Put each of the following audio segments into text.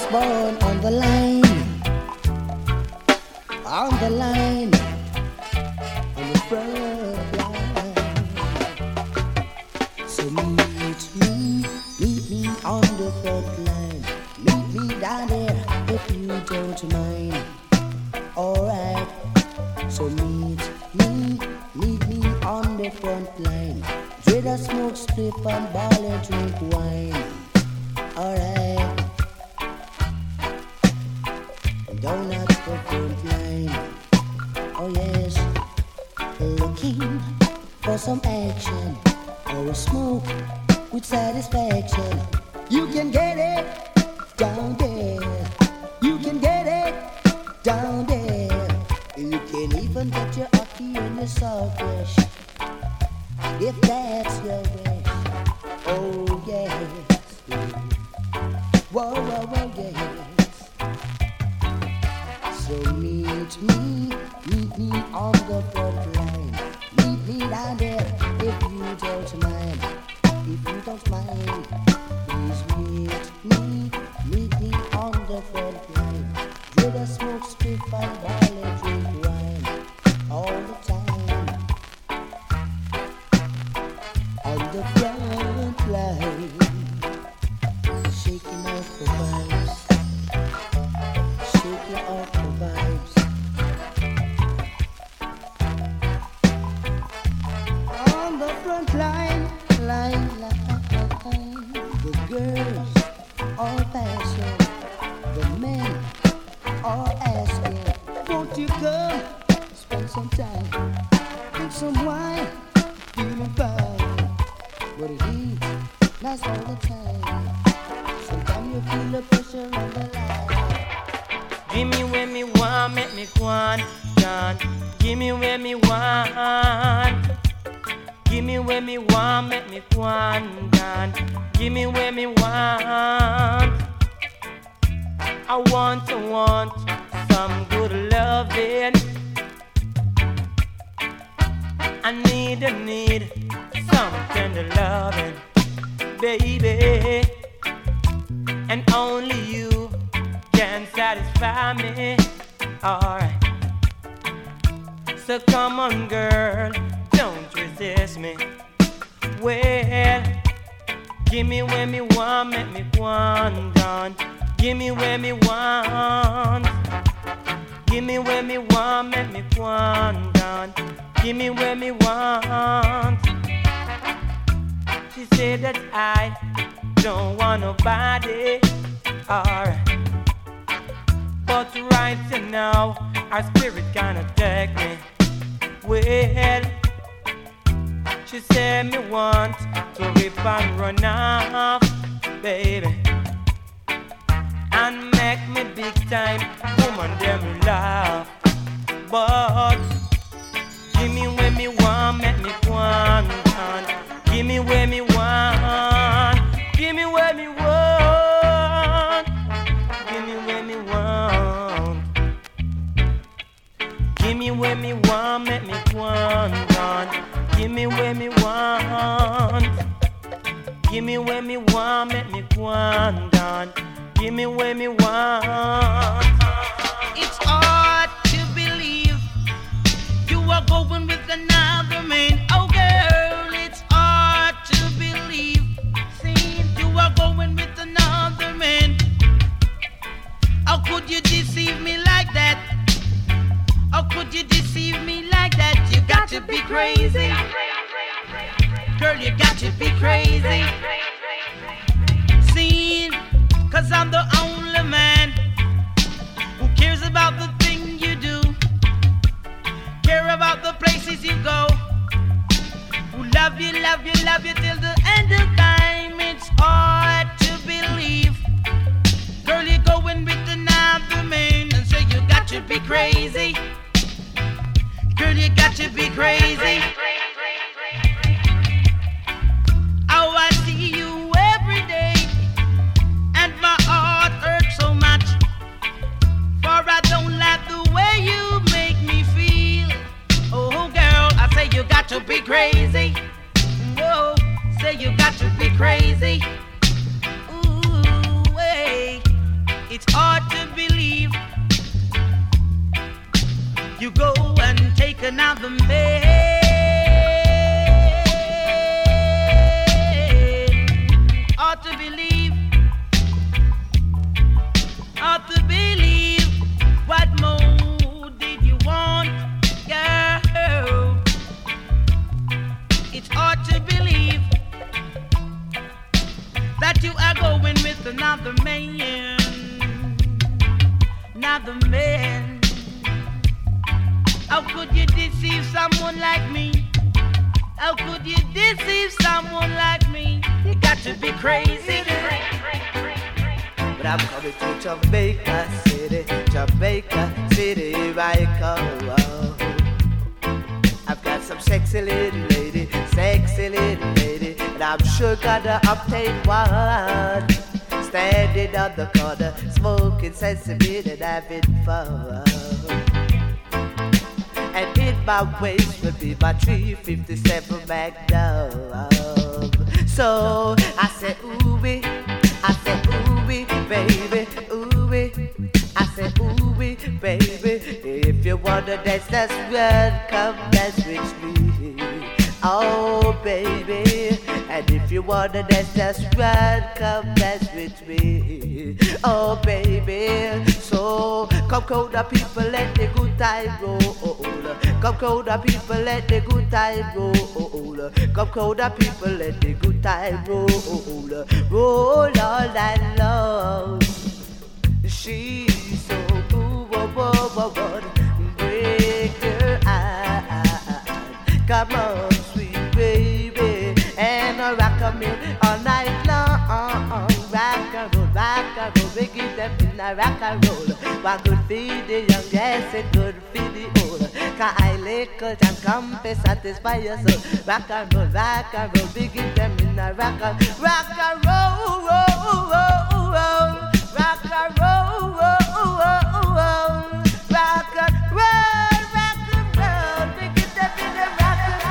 born on the line, on the line, on the front line. So meet me on the front line. Meet me down there if you don't mind. Alright. So meet me on the front line. Dread a smoke, strip and ball and drink wine. Alright. Down at the front line. Oh yes. Looking for some action or a smoke with satisfaction. You can get it down there. You can get it down there. You can even get your hockey and your saltfish if that's your wish. Oh yes. Whoa, whoa, whoa, yes. So meet me on the front line. Meet me down there if you don't mind. If you don't mind, please meet me on the front line. Dread a smoke, spit and ball and drink wine all the time. On the front line, shaking off the vibes, shaking off the vibes. On the front line, line. The girls all passion, the men all asking, won't you come spend some time, drink some wine, feeling fine. What it is, nice all the time. Sometimes you feel the pressure on the line. Give me where me want, make me want, John. Give me where me want. Give me where me want, make me want, John. Give me where me want. I want some good loving. I need some tender loving, baby. And only you can satisfy me. Alright. So come on, girl, don't resist me. Well, give me where me want, make me want, John. Give me where me want. Give me where me want, make me want, John. Give me where me want. She said that I don't want nobody. Alright. But right now, our spirit kinda take me. Well, she said me want to rip and run off, baby, and make me big time woman them laugh. But give me where me want, make me want. Give me where me want. Give me where me want. Give me where me want. Give me where me want, make me want. Give me where me want. Give me where me want, make me want. Give me where me want. It's hard to believe you are going with another man. Oh girl, it's hard to believe. See, you are going with another man. How could you deceive me like that? How could you deceive me like that? You got to be crazy. Girl, you got to be crazy. See, 'cause I'm the only man who cares about the thing you do, care about the places you go, who love you till the end of time. It's hard to believe, girl, you're going with another man, and so you got to be crazy. Girl, you got to be crazy. Oh, I see you every day, and my heart hurts so much, for I don't like the way you make me feel. Oh, girl, I say you got to be crazy. Whoa, say you got to be crazy. Ooh, hey. It's hard to believe you go and take another man. Hard to believe, hard to believe. What more did you want, girl? It's hard to believe that you are going with another man, another man. How could you deceive someone like me? How could you deceive someone like me? You got to be crazy. But I'm coming to Jamaica City, right now. I've got some sexy little lady, and I'm sure got an uptight one. Standing on the corner, smoking sesame and having fun. And in my waist would be my 357 Magnum. So I said, ooh-wee, baby, ooh-wee. I said, ooh-wee, baby, if you wanna dance, that's well, come dance with me. Oh, baby, and if you wanna dance, that's well, come dance with me. Oh, baby, so come cold the people, let the good time roll. Come cold the people, let the good time roll. Come cold the people, let the good time roll. Roll all night long. She's so cool, break her eyes. Come on, sweet baby, and rock a me all night long. Rock and roll, we give them in a rock and roll. One good feed the young, yes, it good feed the old. Can I liquor and come to satisfy your soul? Rock and roll, we give them in a rock and roll, rock and roll. Rock and roll, rock and roll, we get up in the rock and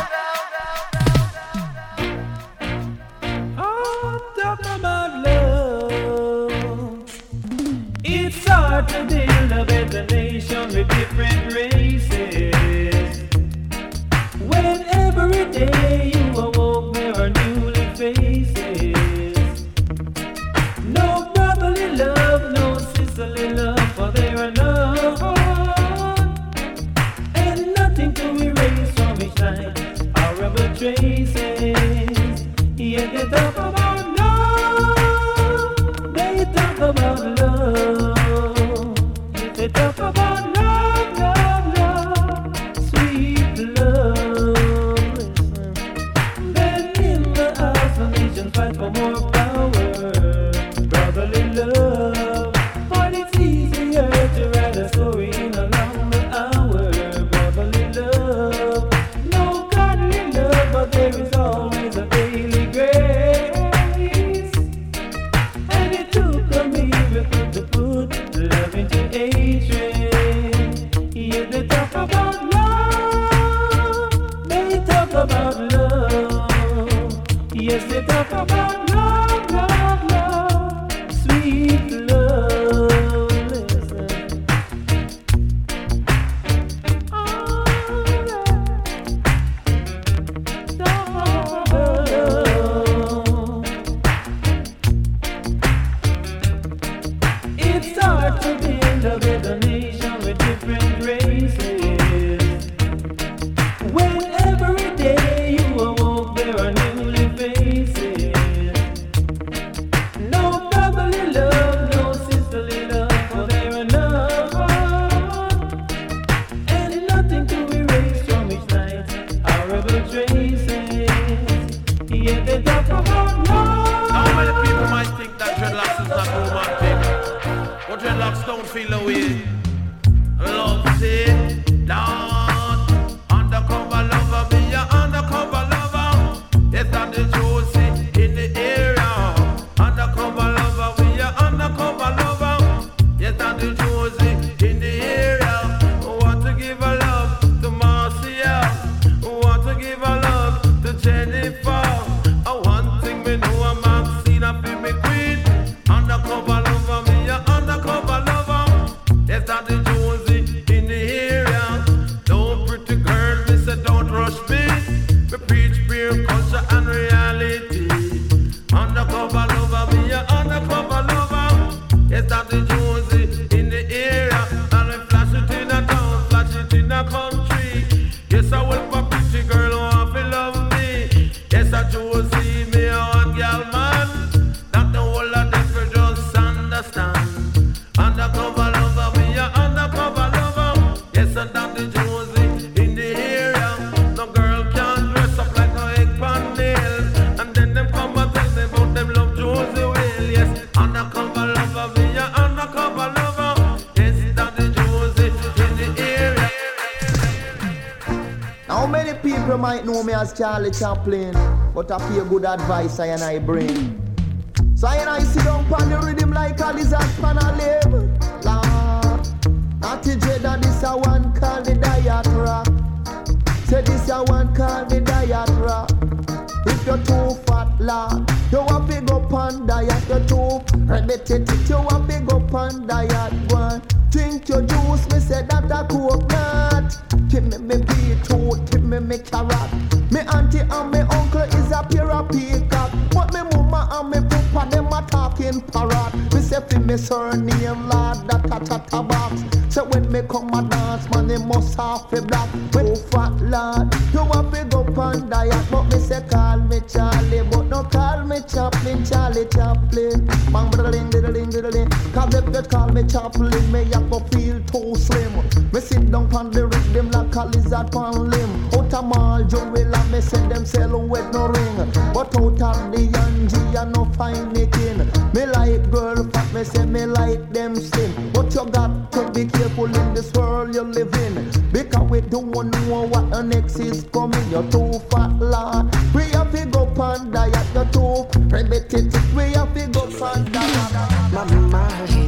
roll. Oh, talk about love. It's hard to build a better nation with different races. When every day you awoke, there are newly faces. No brotherly love, no sisterly love, for there are none. And nothing to erase from each night our rebel traces. Yet they talk about love, they talk about love. Yet they talk about love, sweet love. Then in the house of nations fight for more power. Brotherly love, but it's easier to write a story in a longer hour. Brotherly love, no godly love, but there is always a daily grace. And it took a miracle to put love into hatred. Yet they talk about love, they talk about love. Yes, they talk about love, sweet love. Listen. Oh, it's hard to build a better nation with different races. When every day you awoke, there are newly faces. No brotherly love, no sisterly love, for there are none. And nothing to erase from each night our rebel traces. Yet they talk about love. Now many people might think that dreadlocks is not romantic, but dreadlocks don't feel the way. Love say, Lord, undercover lover, be your undercover lover. Yes, I'm the Josie in the area. Undercover lover, be your undercover lover. Yes, I'm the Josie in the area. Want to give a love to Marcia. Want to give a love to Jennifer. One thing me know, I'm Maxine, I feel me queen. Undercover lover, me your undercover. How many people might know me as Charlie Chaplin? But I feel good advice I bring. So I sit down on the rhythm like a lizard pan a limb. Lord, Natty Jada, this a one called the diet rock. Say this a one called the diet rock. If you're too fat, Lord, you want to go on diet. You're too repetitive, you want to go on diet. One, drink your juice, me say that a coconut. Give me beetroot, give me carrot. Me auntie and me uncle is a pair of peacock. But me mama and me papa, them a talking parrot. Me say fi me surname, Lord, that a box. So when me come a dance, man, they must have a black. When fat Lord, you want to go on diet. But me say call me Charlie, but no call me Chaplin, Charlie Chaplin. Bang, diddling, diddling, diddling. Cause if you call me Chaplin, me have to feel too slim. Me sit down on the rhythm like a lizard on limb. Out of mall jewel and me say them sell with no ring. But out of the Angie I no find me kin. Me like girl fat, me say me like them slim. But you got to be careful in this world you live in. Because we don't know what the next is coming. You're too fat, Lord. We have to go on diet. You're too repetitive. We have to go on diet. My mind,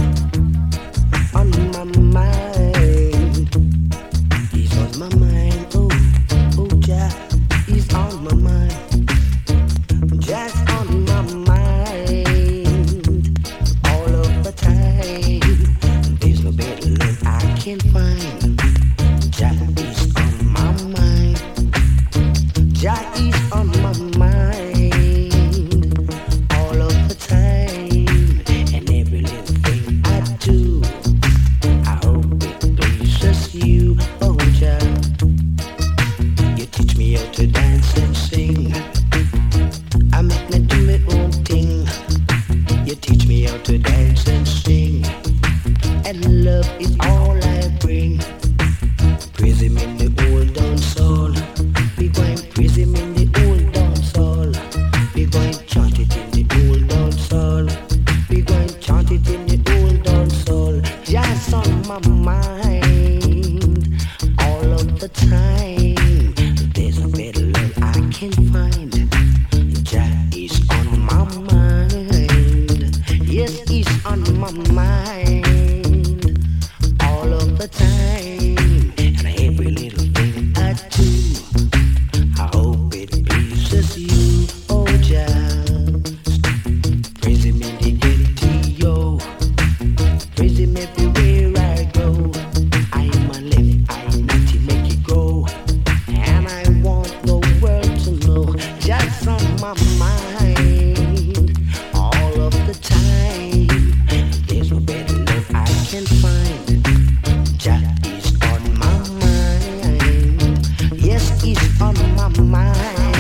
on my mind. He's on my mind. Oh, Jah, he's on my mind. Just on my mind. All of the time. There's no better love I can find. Jah is on my mind. Jah is on my mind. All of the time. And every little thing I do. I hope it pleases you, oh Jah. You teach me how to dance and sing. I make me do my own thing. You teach me how to dance and sing. And love is all I bring. Praise him in the old dance hall. We going praise him in the old dance hall. We going chant it in the old dance hall. We going chant it in the old dance hall. Just on my mind all of the time. There's a better love I can find. Jah is on my mind. Yes, he's on my mind all of the time. And every little thing I do, I hope it pleases you, oh Jah. Praise him in the NTO. Praise him everywhere I go. I am a left, I need to make it grow. And I want the world to know just on my mind all of the time. There's no better love I can find. Jah is on my mind. Yes, he's on my mind.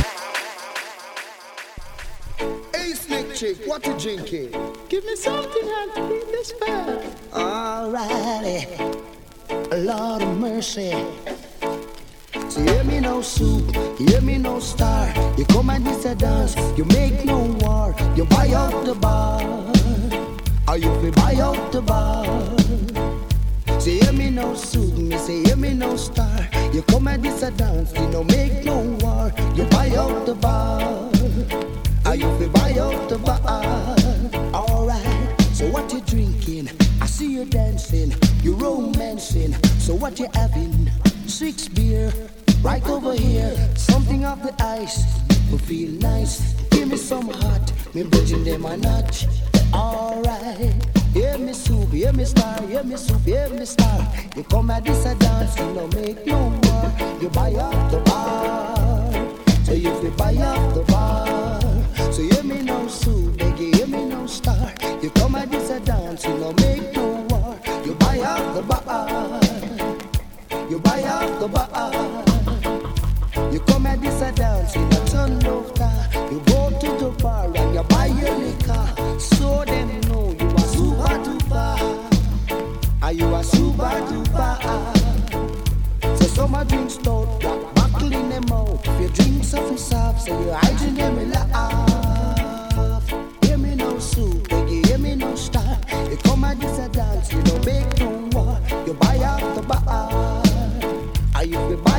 Hey, Snake Chick, what you drinking? Give me something and to beat this fire. Alrighty, Lord of mercy. So hear me no soup, hear me no star. You come and this a dance, you make no war. You buy out the bar, or you fi buy out the bar. So hear me no soup, me say hear me no star. You come and this a dance, you no make no war. You buy out the bar, or you fi buy out the bar. Alright, so what you drinking? I see you dancing, you romancing. So what you having? 6 beer, right over here. Something off the ice, will feel nice. Give me some hot, me bridging them a notch. Alright, hear me soup, hear me star, hear me soup, hear me star. You come at this a dance, you no make no more. You buy off the bar, so you fi buy off the bar. So hear me no soup, beg you hear me no star. You come at this a dance, you no make no war. You buy off the bar, you buy off the bar. You come at this a dance in a ton of car. You go to the bar and you buy your liquor. So them know you are super duper. Are you a super duper? So some a drink stout, black buckle in them mouth. If you drink something soft, so you hiding them in laugh. Hear me no soup, you hear me no star. You come at this a dance, you don't make no war. You buy off the bar. Are you buy off the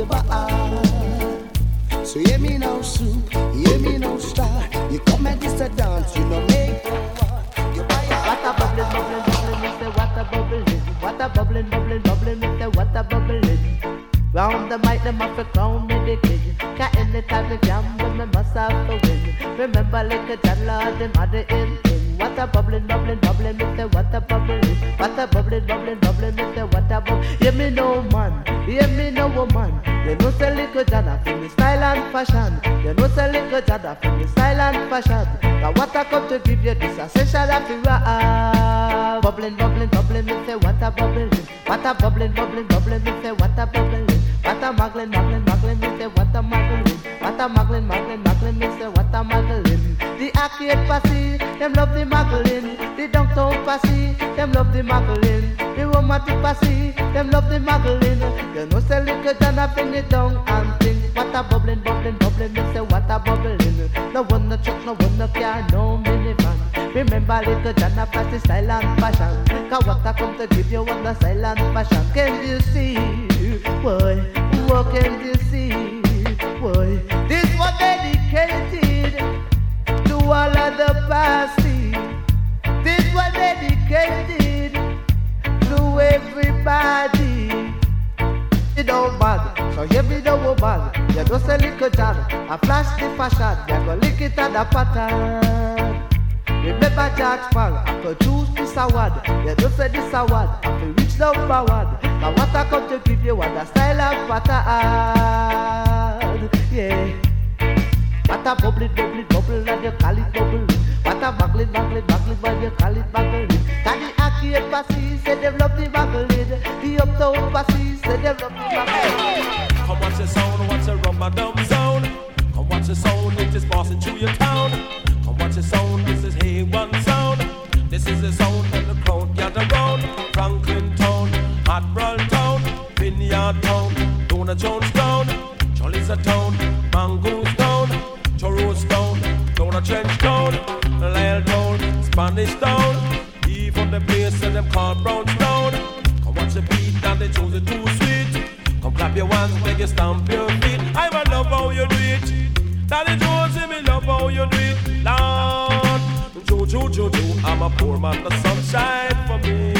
the bar. So hear me now, soup, hear me now, star. You come and this a dance, you know make no one. You buy a What a bubbling, bubbling, bubbling, it's the water bubbling. What a bubbling, bubbling, bubbling, it's the water bubbling. Round the mic, them have to crown me the king. Can't anytime they jam when me must have to win. Remember like a John Lord, them had the in. What a bubbling, bubbling, bubbling, it's the water bubbling. What a bubbling, bubbling, bubbling, it's the water bubbling. Hear me no man, hear me no woman. You know say little Jada for me style and fashion. You know say little Jada for me style and fashion. Now what I come to give you this a session of the rap. Bubbling, bubbling, bubbling, it's the water bubbling. What a bubbling, bubbling, bubbling, it's the water bubbling. What a muggling, muggling, muggling, it's the water muggling. What a muggling, muggling, muggling, it's the water muggling. The arcade posse, them love the muggling. The downtown posse, them love the muggling. The romantic posse, them love the muggling. You know say little Jada bring it down and think. What a bubbling, bubbling, bubbling, it's the water bubbling. No one no truck, no one no car, no minivan. Remember little Jada pass the style and fashion. Cause what I come to give you on the style and fashion. Can you see, boy? What can you see, boy? This was dedicated to all of the party. This was dedicated to everybody. It don't bad, so hear me the woman. You don't say little Jada, I flash the fashion. You go lick it at the pattern. Remember Jack Sparrow, I produce this award. You don't say this award, I feel reach down forward. Now what I come to give you what the style and pattern. Yeah. What a bubbling, bubbling, bubbling, and you call it bubbling. What a bubbling, bubbling, bubbling, and you call it bubbling. Can the arcade posse say they love the bubbling? The uptown posse say they love the bubbling. Come watch the sound, watch the rubber dub sound. Come watch the sound, it is passing through your town. Come watch the sound, this is A1 sound. This is the sound and the crowd gather round. Franklin Town, Admiral Town, Vineyard Town, Dona Jones Town, Charlie's a town, Mongoose Town, Choros Town, Dona Trench Town, Lyle Town, Spanish Town, even the place and them called Brownstown. Come watch the beat and they chose it too sweet. Come clap your hands, make you stamp your feet. I love how you do it. Daddy Jonesy, me love how you do it. Lord, Joe, I'm a poor man, the sunshine for me.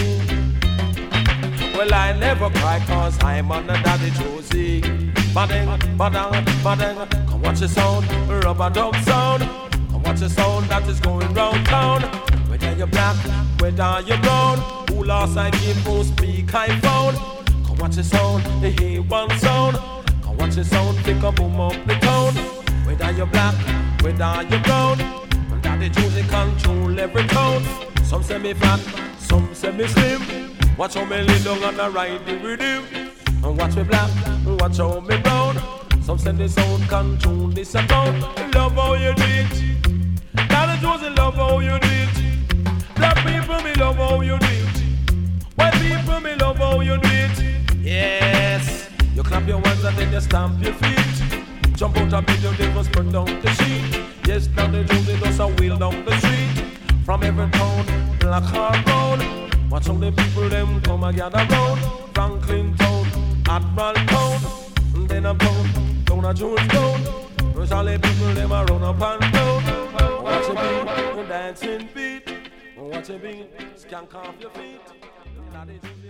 Well, I never cry cause I'm on the Daddy Josie. Badang, badang, badang. Come watch the sound, rubber dub sound. Come watch the sound that is going round town. Whether you're black, whether you're brown. Who lost I give, who speak I found. Come watch the sound, the A1 sound. Come watch the sound, pick a boom up the town. Whether you're black, whether you're brown. Daddy Josie control every town. Some say me fat, some say me slim. Watch how me lay down and I ride the rhythm. And watch me black, and watch how me brown. Some say the sound control this account. Love how you do it. Daddy Josie love how you do it. Black people me love how you do it. White people me love how you do it. Yes, you clap your hands and then you stamp your feet. Jump out of bed, you never spread down the sheet. Yes, now the Josie does a wheel down the street. From every town, black or brown. Watch how the people them come and gather round. Franklin Town, Admiral Town, and then a town, Dona Jones Town. Where's all the people them a run up and down. Watch a beat, dancing beat. Watch a beat, skank off your feet.